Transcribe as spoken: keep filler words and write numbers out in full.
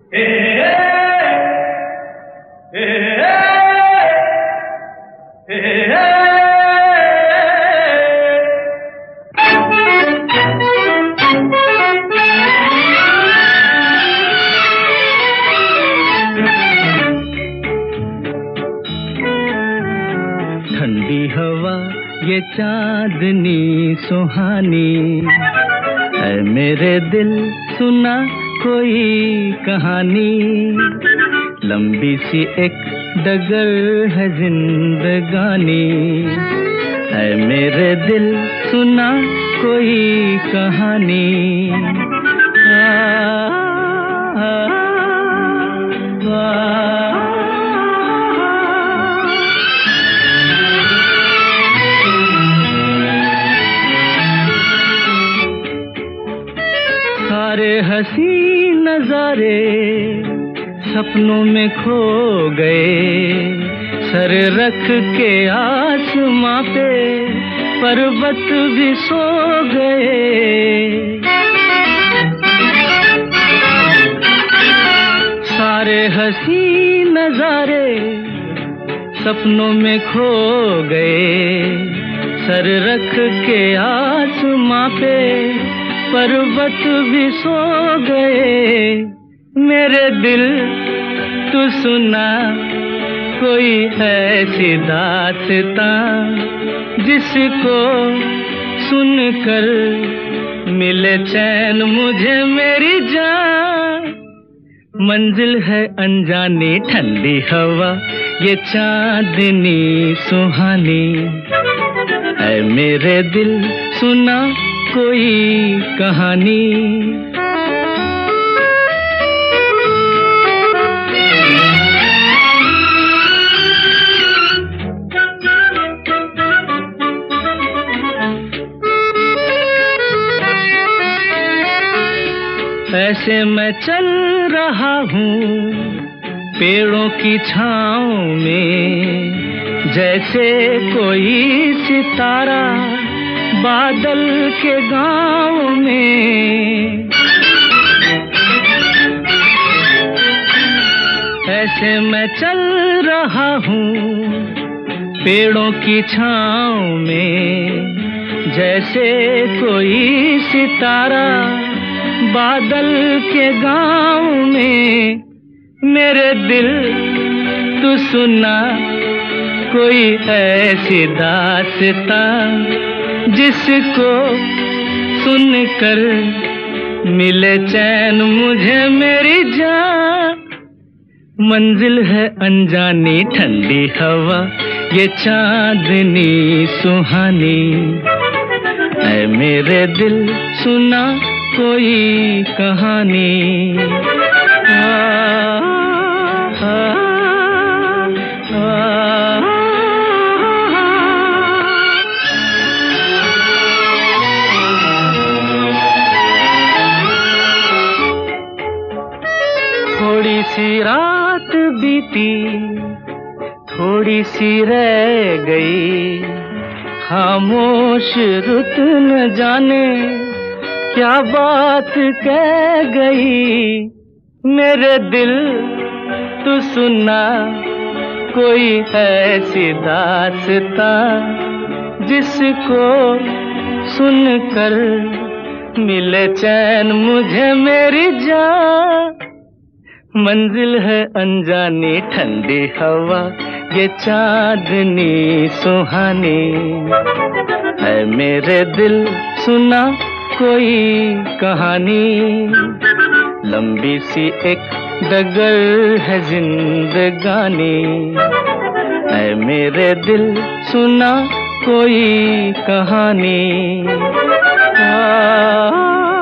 ठंडी हवा ये चांदनी सुहानी, ऐ मेरे दिल सुना कोई कहानी। लंबी सी एक डगर है जिंदगानी, ऐ मेरे दिल सुना कोई कहानी। आ, आ, आ, आ, सारे हंसी नजारे सपनों में खो गए, सर रख के आसमां पे पर्वत भी सो गए। सारे हंसी नजारे सपनों में खो गए, सर रख के आसमां पे पर्वत भी सो गए। मेरे दिल तू सुना कोई ऐसी दास्तां, जिसको सुनकर मिले चैन मुझे मेरी जान। मंजिल है अनजानी ठंडी हवा ये चांदनी सुहानी, ऐ मेरे दिल सुना कोई कहानी। ऐसे मैं चल रहा हूँ पेड़ों की छाँव में, जैसे कोई सितारा बादल के गाँव में। ऐसे मैं चल रहा हूँ पेड़ों की छाँव में, जैसे कोई सितारा बादल के गाँव में। मेरे दिल तू सुना कोई ऐसी दास्तां, जिसको सुनकर मिले चैन मुझे मेरी जान। मंजिल है अनजानी ठंडी हवा ये चांदनी सुहानी, ऐ मेरे दिल सुना कोई कहानी। आ, आ, आ, आ, थोड़ी सी रात बीती थोड़ी सी रह गई, खामोश रुत न जाने क्या बात कह गई। मेरे दिल तू सुना कोई ऐसी दास्तां, जिसको सुनकर मिले चैन मुझे मेरी जान। मंजिल है अनजानी ठंडी हवा ये चांदनी सुहानी, है मेरे दिल सुना कोई कहानी। लंबी सी एक डगर है जिंदगानी, है मेरे दिल सुना कोई कहानी। आ,